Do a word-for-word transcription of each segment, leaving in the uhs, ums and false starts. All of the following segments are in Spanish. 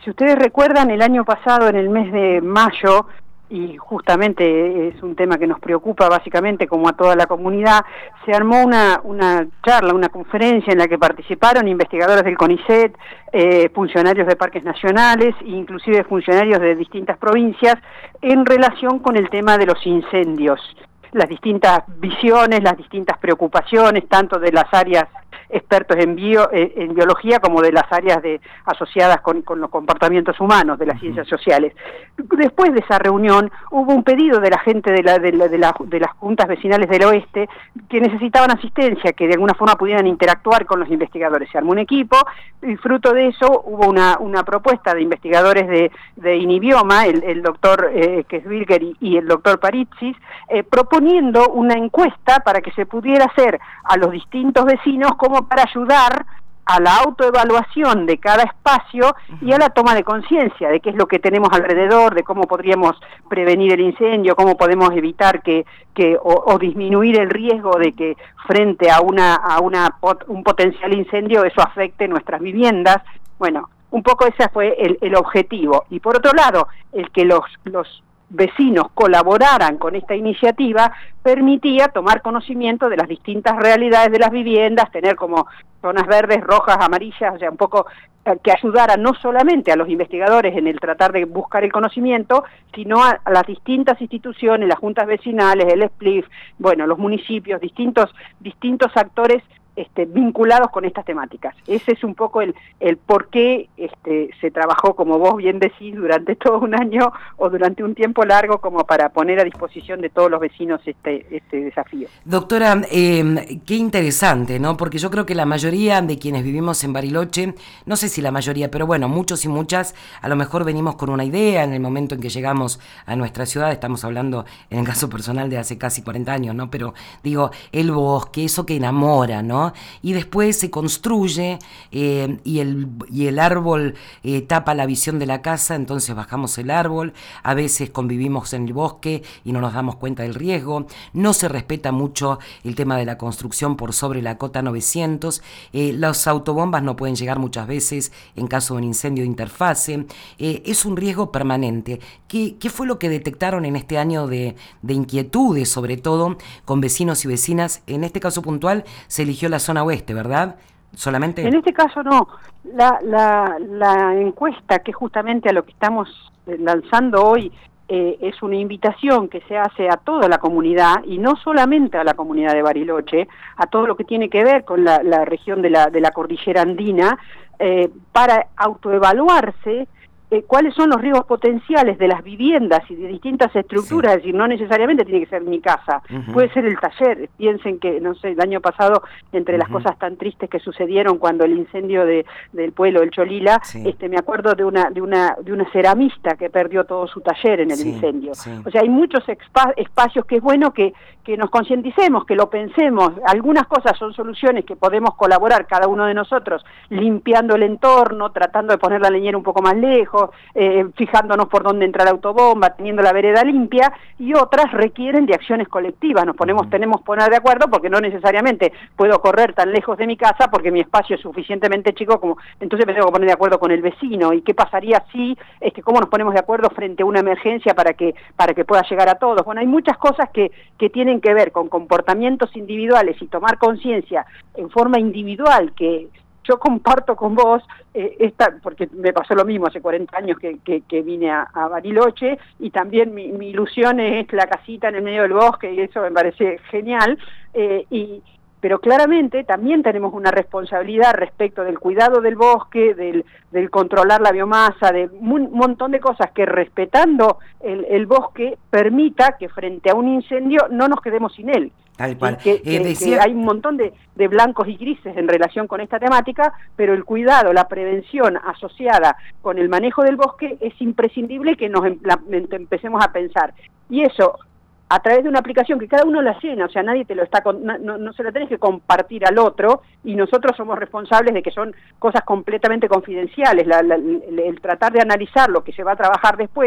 Si ustedes recuerdan, el año pasado, en el mes de mayo, y justamente es un tema que nos preocupa básicamente como a toda la comunidad, se armó una, una charla, una conferencia en la que participaron investigadores del CONICET, eh, funcionarios de parques nacionales e inclusive funcionarios de distintas provincias en relación con el tema de los incendios, las distintas visiones, las distintas preocupaciones, tanto de las áreas expertos en, bio, eh, en biología como de las áreas de, asociadas con, con los comportamientos humanos, de las uh-huh. ciencias sociales. Después de esa reunión hubo un pedido de la gente de, la, de, la, de, la, de las juntas vecinales del oeste que necesitaban asistencia, que de alguna forma pudieran interactuar con los investigadores. Se armó un equipo y fruto de eso hubo una, una propuesta de investigadores de, de Inibioma, el, el doctor eh, Kesvilger y, y el doctor Paritzis, eh, proponiendo una encuesta para que se pudiera hacer a los distintos vecinos como para ayudar a la autoevaluación de cada espacio y a la toma de conciencia de qué es lo que tenemos alrededor, de cómo podríamos prevenir el incendio, cómo podemos evitar que, que o, o disminuir el riesgo de que frente a una a una un potencial incendio eso afecte nuestras viviendas. Bueno, un poco ese fue el, el objetivo. Y por otro lado, el que los los vecinos colaboraran con esta iniciativa permitía tomar conocimiento de las distintas realidades de las viviendas, tener como zonas verdes, rojas, amarillas, o sea, un poco eh, que ayudara no solamente a los investigadores en el tratar de buscar el conocimiento, sino a, a las distintas instituciones, las juntas vecinales, el S P L I F, bueno, los municipios, distintos, distintos actores Este, vinculados con estas temáticas. Ese es un poco el, el por qué este, se trabajó, como vos bien decís, durante todo un año o durante un tiempo largo como para poner a disposición de todos los vecinos este, este desafío. Doctora, eh, qué interesante, ¿no? Porque yo creo que la mayoría de quienes vivimos en Bariloche, no sé si la mayoría, pero bueno, muchos y muchas, a lo mejor venimos con una idea en el momento en que llegamos a nuestra ciudad, estamos hablando en el caso personal de hace casi cuarenta años, ¿no? Pero digo, el bosque, eso que enamora, ¿no? Y después se construye eh, y, el, y el árbol eh, tapa la visión de la casa, entonces bajamos el árbol, a veces convivimos en el bosque y no nos damos cuenta del riesgo, no se respeta mucho el tema de la construcción por sobre la cota novecientos, eh, las autobombas no pueden llegar muchas veces en caso de un incendio de interfase, eh, es un riesgo permanente. ¿Qué, qué fue lo que detectaron en este año de, de inquietudes, sobre todo con vecinos y vecinas? En este caso puntual se eligió la zona oeste, ¿verdad? Solamente. En este caso no. La, la, la encuesta, que justamente a lo que estamos lanzando hoy, eh, es una invitación que se hace a toda la comunidad, y no solamente a la comunidad de Bariloche, a todo lo que tiene que ver con la, la región de la, de la cordillera andina, eh, para autoevaluarse Eh, cuáles son los riesgos potenciales de las viviendas y de distintas estructuras, sí. Es decir, no necesariamente tiene que ser mi casa, uh-huh. Puede ser el taller. Piensen que, no sé, el año pasado, entre uh-huh. las cosas tan tristes que sucedieron cuando el incendio de, del pueblo, el Cholila, sí. este, me acuerdo de una, de una, de una ceramista que perdió todo su taller en el sí, incendio. Sí. O sea, hay muchos expa- espacios que es bueno que, que nos concienticemos, que lo pensemos. Algunas cosas son soluciones que podemos colaborar cada uno de nosotros, limpiando el entorno, tratando de poner la leñera un poco más lejos, Eh, fijándonos por dónde entra la autobomba, teniendo la vereda limpia, y otras requieren de acciones colectivas. Nos ponemos, tenemos que poner de acuerdo, porque no necesariamente puedo correr tan lejos de mi casa porque mi espacio es suficientemente chico, como entonces me tengo que poner de acuerdo con el vecino. ¿Y qué pasaría si, es que cómo nos ponemos de acuerdo frente a una emergencia para que para que pueda llegar a todos? Bueno, hay muchas cosas que, que tienen que ver con comportamientos individuales y tomar conciencia en forma individual, que yo comparto con vos, eh, esta, porque me pasó lo mismo hace cuarenta años que, que, que vine a, a Bariloche, y también mi, mi ilusión es la casita en el medio del bosque, y eso me parece genial, eh, y pero claramente también tenemos una responsabilidad respecto del cuidado del bosque, del, del controlar la biomasa, de un montón de cosas que, respetando el, el bosque, permita que frente a un incendio no nos quedemos sin él. Tal cual. Que, que, eh, decía... que hay un montón de, de blancos y grises en relación con esta temática, pero el cuidado, la prevención asociada con el manejo del bosque es imprescindible que nos la, empecemos a pensar. Y eso, a través de una aplicación que cada uno la llena, o sea, nadie te lo está, con, no, no se la tenés que compartir al otro, y nosotros somos responsables de que son cosas completamente confidenciales. La, la, el, el tratar de analizar lo que se va a trabajar después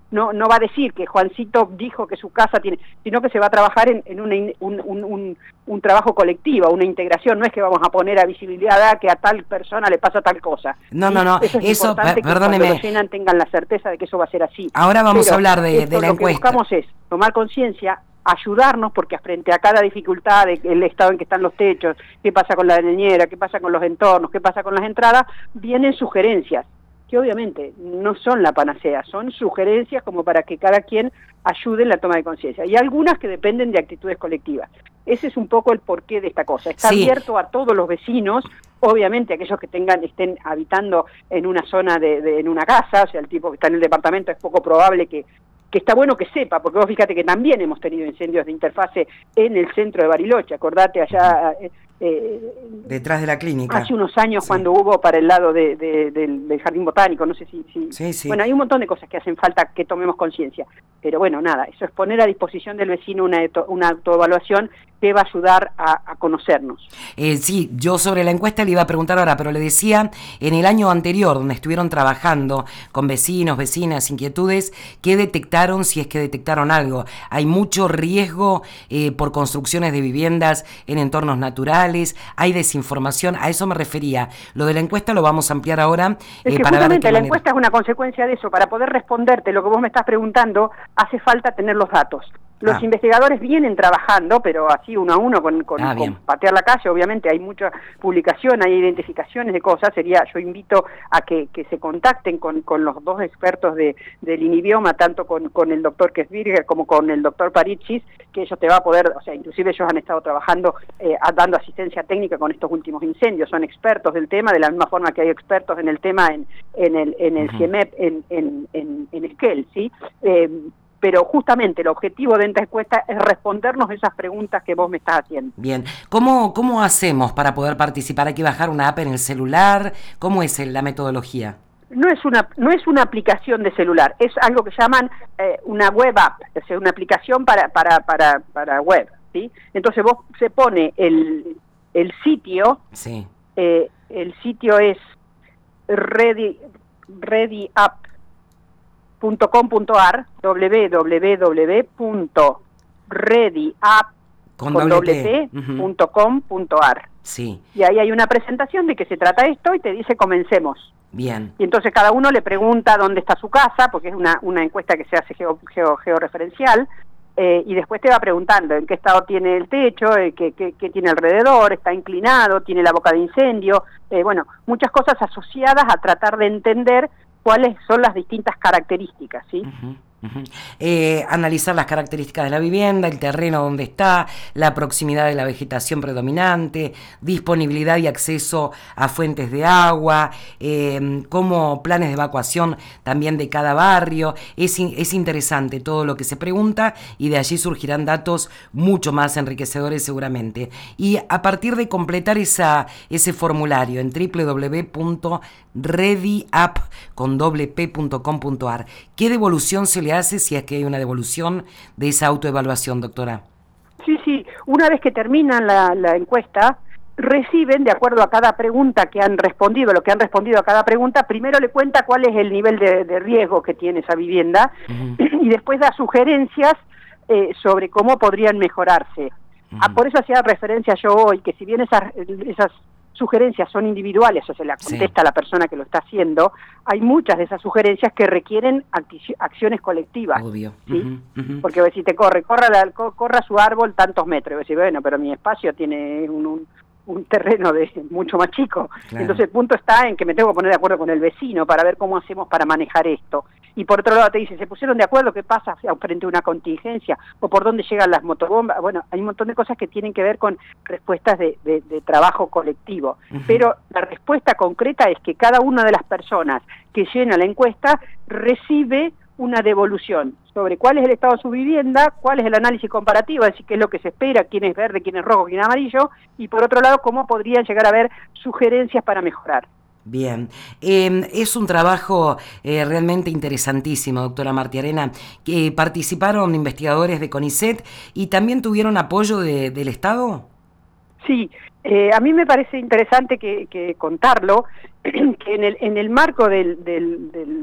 no no va a decir que Juancito dijo que su casa tiene, sino que se va a trabajar en, en una, un, un, un, un trabajo colectivo, una integración. No es que vamos a poner a visibilidad a que a tal persona le pasa tal cosa. No, ¿sí? no, no, eso es eso, importante, per perdóneme. Que cuando lo llenan tengan la certeza de que eso va a ser así. Ahora vamos Pero a hablar de, esto, de la lo encuesta. que buscamos es tomar conciencia, ayudarnos, porque frente a cada dificultad del estado en que están los techos, qué pasa con la niñera, qué pasa con los entornos, qué pasa con las entradas, vienen sugerencias, que obviamente no son la panacea, son sugerencias como para que cada quien ayude en la toma de conciencia, y algunas que dependen de actitudes colectivas. Ese es un poco el porqué de esta cosa, está sí. abierto a todos los vecinos, obviamente aquellos que tengan estén habitando en una zona, de, de en una casa, o sea, el tipo que está en el departamento es poco probable que que está bueno que sepa, porque vos fíjate que también hemos tenido incendios de interfase en el centro de Bariloche, acordate allá... Eh, eh, detrás de la clínica. Hace unos años, sí, cuando hubo para el lado de, de, del, del Jardín Botánico, no sé si... si sí, sí. Bueno, hay un montón de cosas que hacen falta que tomemos conciencia, pero bueno, nada, eso es poner a disposición del vecino una, una autoevaluación que va a ayudar a, a conocernos. Eh, sí, yo sobre la encuesta le iba a preguntar ahora, pero le decía, en el año anterior, donde estuvieron trabajando con vecinos, vecinas, inquietudes, ¿qué detectaron, si es que detectaron algo? ¿Hay mucho riesgo eh, por construcciones de viviendas en entornos naturales? ¿Hay desinformación? A eso me refería. Lo de la encuesta lo vamos a ampliar ahora. Es eh, que para justamente ver la manera... encuesta es una consecuencia de eso. Para poder responderte lo que vos me estás preguntando, hace falta tener los datos. Los ah. investigadores vienen trabajando, pero así uno a uno, con, con, ah, con patear la calle, obviamente hay mucha publicación, hay identificaciones de cosas. Sería, yo invito a que, que se contacten con, con los dos expertos de, del INIBIOMA, tanto con, con el doctor Kesvirger como con el doctor Parichis, que ellos te va a poder, o sea, inclusive ellos han estado trabajando, eh, dando asistencia técnica con estos últimos incendios, son expertos del tema, de la misma forma que hay expertos en el tema en, en el, en el uh-huh. CIEMEP, en, en, en, en Esquel, ¿sí? Eh, pero justamente el objetivo de esta encuesta es respondernos esas preguntas que vos me estás haciendo. Bien, ¿cómo, cómo hacemos para poder participar? ¿Hay que bajar una app en el celular? ¿Cómo es la metodología? No es una no es una aplicación de celular, es algo que llaman eh, una web app, es decir, una aplicación para para para para web, ¿sí? Entonces vos se pone el el sitio, sí. eh, el sitio es ready ready app punto com punto ar, w w w punto ready app punto com punto ar. Sí. Y ahí hay una presentación de qué se trata esto y te dice comencemos. Bien. Y entonces cada uno le pregunta dónde está su casa, porque es una, una encuesta que se hace geo, geo, georreferencial, eh, y después te va preguntando en qué estado tiene el techo, eh, qué, qué, qué tiene alrededor, está inclinado, tiene la boca de incendio, eh, bueno, muchas cosas asociadas a tratar de entender cuáles son las distintas características, ¿sí? Uh-huh. Uh-huh. Eh, analizar las características de la vivienda, el terreno donde está, la proximidad de la vegetación predominante, disponibilidad y acceso a fuentes de agua, eh, como planes de evacuación también de cada barrio. Es, es interesante todo lo que se pregunta y de allí surgirán datos mucho más enriquecedores seguramente. Y a partir de completar esa, ese formulario en w w w punto readyapp punto com punto ar, ¿qué devolución se le hace si es que hay una devolución de esa autoevaluación, doctora? Sí, sí, una vez que terminan la, la encuesta, reciben, de acuerdo a cada pregunta que han respondido, lo que han respondido a cada pregunta, primero le cuenta cuál es el nivel de, de riesgo que tiene esa vivienda, uh-huh. y después da sugerencias eh, sobre cómo podrían mejorarse. Uh-huh. Ah, por eso hacía referencia yo hoy, que si bien esas, esas sugerencias son individuales, o se la contesta a sí. la persona que lo está haciendo, hay muchas de esas sugerencias que requieren acciones colectivas. Obvio. ¿Sí? Uh-huh, uh-huh. Porque si te corre, corra, la, corra su árbol tantos metros, y vos decís, bueno, pero mi espacio tiene un, un, un terreno de mucho más chico. Claro. Entonces el punto está en que me tengo que poner de acuerdo con el vecino para ver cómo hacemos para manejar esto. Y por otro lado te dice, ¿se pusieron de acuerdo? ¿Qué pasa frente a una contingencia? ¿O por dónde llegan las motobombas? Bueno, hay un montón de cosas que tienen que ver con respuestas de, de, de trabajo colectivo. Uh-huh. Pero la respuesta concreta es que cada una de las personas que llena la encuesta recibe una devolución sobre cuál es el estado de su vivienda, cuál es el análisis comparativo, es decir, qué es lo que se espera, quién es verde, quién es rojo, quién es amarillo, y por otro lado, cómo podrían llegar a haber sugerencias para mejorar. Bien, eh, es un trabajo eh, realmente interesantísimo, doctora Martiarena. Eh, ¿Participaron investigadores de CONICET y también tuvieron apoyo de, del Estado? Sí, eh, a mí me parece interesante que, que contarlo, que en el, en el marco del, del, del,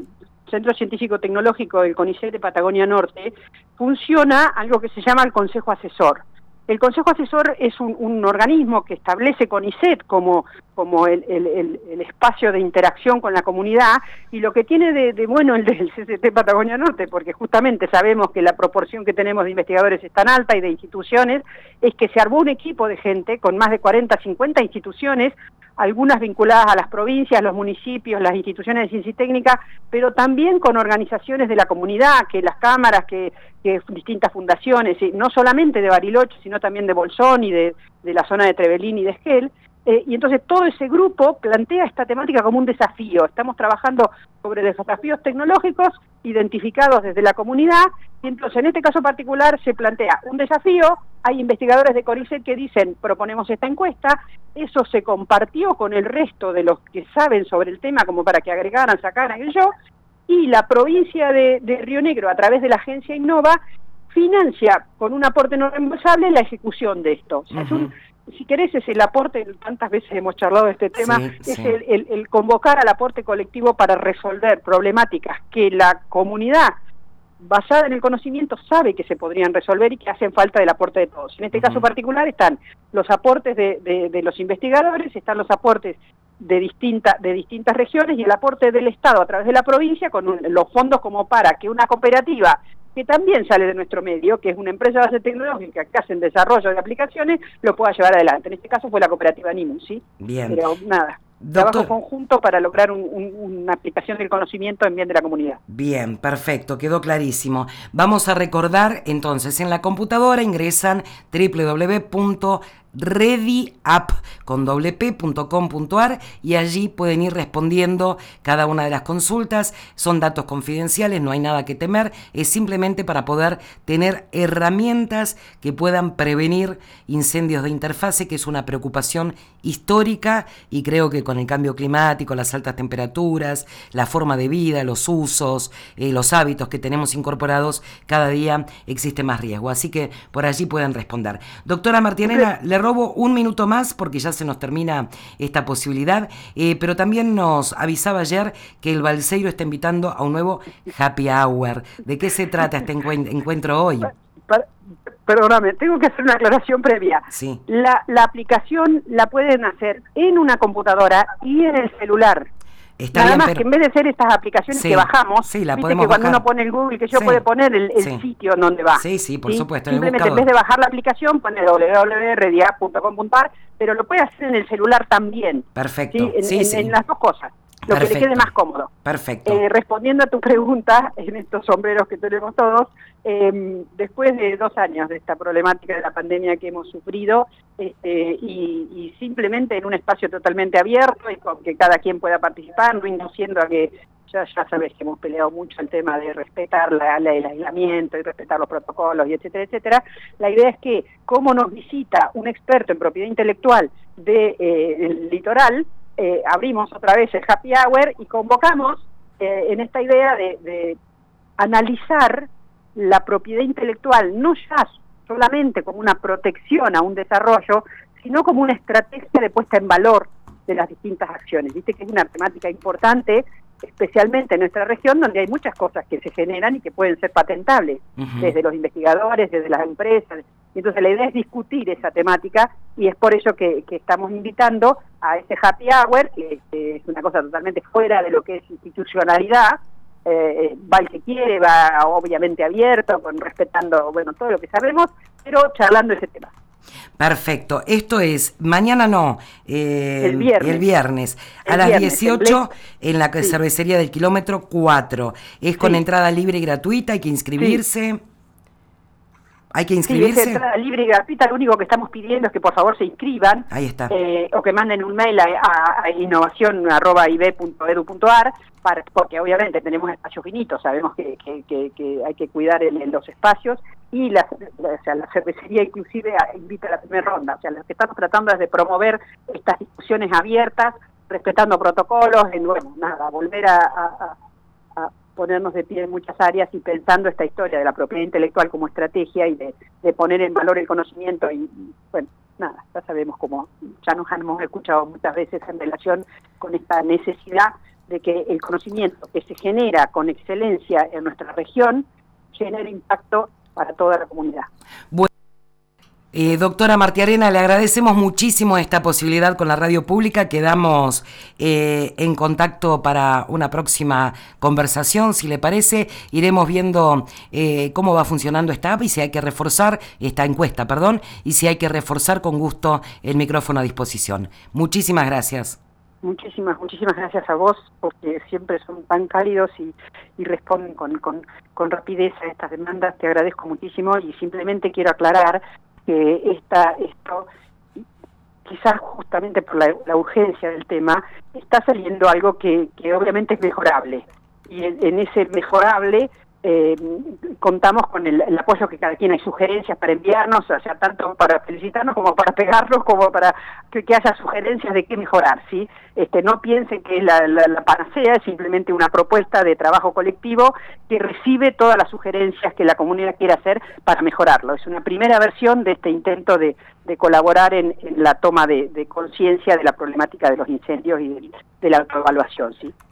Centro Científico Tecnológico del CONICET de Patagonia Norte, funciona algo que se llama el Consejo Asesor. El Consejo Asesor es un, un organismo que establece CONICET como, como el, el, el, el espacio de interacción con la comunidad, y lo que tiene de, de bueno el del C C T Patagonia Norte, porque justamente sabemos que la proporción que tenemos de investigadores es tan alta y de instituciones, es que se armó un equipo de gente con más de cuarenta, cincuenta instituciones, algunas vinculadas a las provincias, los municipios, las instituciones de ciencia y técnica, pero también con organizaciones de la comunidad, que las cámaras, que, que distintas fundaciones, y no solamente de Bariloche, sino también de Bolsón y de, de la zona de Trevelín y de Esquel. Eh, y entonces todo ese grupo plantea esta temática como un desafío. Estamos trabajando sobre desafíos tecnológicos identificados desde la comunidad, y entonces en este caso particular se plantea un desafío. Hay investigadores de CONICET que dicen, proponemos esta encuesta, eso se compartió con el resto de los que saben sobre el tema como para que agregaran, sacaran, y yo, y la provincia de, de Río Negro, a través de la agencia Innova, financia con un aporte no reembolsable la ejecución de esto. O sea, uh-huh. es un, si querés, es el aporte, tantas veces hemos charlado de este tema, sí, es sí. El, el, el convocar al aporte colectivo para resolver problemáticas que la comunidad, basada en el conocimiento, sabe que se podrían resolver y que hacen falta del aporte de todos. En este uh-huh. caso particular están los aportes de, de, de los investigadores, están los aportes de, distinta, de distintas regiones y el aporte del Estado a través de la provincia, con un, los fondos como para que una cooperativa que también sale de nuestro medio, que es una empresa de base tecnológica que hace el desarrollo de aplicaciones, lo pueda llevar adelante. En este caso fue la cooperativa NIMU, ¿sí? Bien. Pero nada, Doctor... trabajo conjunto para lograr un, un, una aplicación del conocimiento en bien de la comunidad. Bien, perfecto, quedó clarísimo. Vamos a recordar, entonces, en la computadora ingresan doble u doble u doble u punto readyup con doble p punto com punto a r y allí pueden ir respondiendo cada una de las consultas. Son datos confidenciales, no hay nada que temer, es simplemente para poder tener herramientas que puedan prevenir incendios de interfase, que es una preocupación histórica, y creo que con el cambio climático, las altas temperaturas, la forma de vida, los usos, eh, los hábitos que tenemos incorporados, cada día existe más riesgo, así que por allí pueden responder. Doctora Martinena, le robo un minuto más porque ya se nos termina esta posibilidad, eh, pero también nos avisaba ayer que el Balseiro está invitando a un nuevo happy hour. ¿De qué se trata este encuent- encuentro hoy? Perdóname, tengo que hacer una aclaración previa. Sí. La, la aplicación la pueden hacer en una computadora y en el celular. Está Nada bien, más pero... que en vez de ser estas aplicaciones sí, que bajamos, sí, la viste que cuando bajar. uno pone el Google, que yo sí, puede poner el, el sí. sitio en donde va. Sí, sí, por ¿sí? supuesto. Simplemente en, en vez de bajar la aplicación, pone doble u doble u doble u punto readyup punto com punto a r, pero lo puede hacer en el celular también. Perfecto. ¿sí? En, sí, en, sí. en las dos cosas. Lo Perfecto. que le quede más cómodo. Perfecto. Eh, respondiendo a tu pregunta, en estos sombreros que tenemos todos, eh, después de dos años de esta problemática de la pandemia que hemos sufrido, este, y, y simplemente en un espacio totalmente abierto y con que cada quien pueda participar, no induciendo a que, ya, ya sabes que hemos peleado mucho el tema de respetar la, la, el aislamiento y respetar los protocolos, y etcétera, etcétera, la idea es que, como nos visita un experto en propiedad intelectual del de, litoral, Eh, abrimos otra vez el happy hour y convocamos eh, en esta idea de, de analizar la propiedad intelectual, no ya solamente como una protección a un desarrollo, sino como una estrategia de puesta en valor de las distintas acciones. Viste que es una temática importante, especialmente en nuestra región, donde hay muchas cosas que se generan y que pueden ser patentables, uh-huh. desde los investigadores, desde las empresas. Entonces la idea es discutir esa temática, y es por ello que, que estamos invitando a este happy hour, que, que es una cosa totalmente fuera de lo que es institucionalidad. Eh, va el que quiere, va obviamente abierto, con respetando bueno todo lo que sabemos, pero charlando ese tema. Perfecto, esto es, mañana no, eh, el viernes, el viernes a el las viernes, dieciocho en la sí. cervecería del kilómetro cuatro. Es con sí. entrada libre y gratuita, hay que inscribirse. Sí. ¿Hay que inscribirse? Sí, es entrada libre y gratuita. Lo único que estamos pidiendo es que por favor se inscriban. Ahí está. Eh, o que manden un mail a, a, a innovación arroba i b punto edu punto a r, para, porque obviamente tenemos espacios finitos, sabemos que, que, que, que hay que cuidar el, el, los espacios, y la, la, o sea, la cervecería inclusive invita a la primera ronda. O sea, lo que estamos tratando es de promover estas discusiones abiertas, respetando protocolos, en, bueno, nada, volver a, a, a ponernos de pie en muchas áreas y pensando esta historia de la propiedad intelectual como estrategia y de, de poner en valor el conocimiento. Y, y bueno, nada, ya sabemos cómo, ya nos hemos escuchado muchas veces en relación con esta necesidad de que el conocimiento que se genera con excelencia en nuestra región genere impacto para toda la comunidad. Bueno. Eh, doctora Martiarena, le agradecemos muchísimo esta posibilidad con la radio pública. Quedamos eh, en contacto para una próxima conversación, si le parece. Iremos viendo eh, cómo va funcionando esta app y si hay que reforzar, esta encuesta, perdón, y si hay que reforzar, con gusto el micrófono a disposición. Muchísimas gracias. Muchísimas, muchísimas gracias a vos, porque siempre son tan cálidos y, y responden con, con, con rapidez a estas demandas. Te agradezco muchísimo y simplemente quiero aclarar que esta, esto, quizás justamente por la, la urgencia del tema, está saliendo algo que, que obviamente es mejorable. Y en, en ese mejorable eh, contamos con el, el apoyo que cada quien, hay sugerencias para enviarnos, o sea, tanto para felicitarnos como para pegarnos, como para que, que haya sugerencias de qué mejorar, ¿sí? Este, no piensen que es la, la, la panacea, es simplemente una propuesta de trabajo colectivo que recibe todas las sugerencias que la comunidad quiera hacer para mejorarlo. Es una primera versión de este intento de, de colaborar en, en la toma de, de conciencia de la problemática de los incendios y de, de la autoevaluación, ¿sí?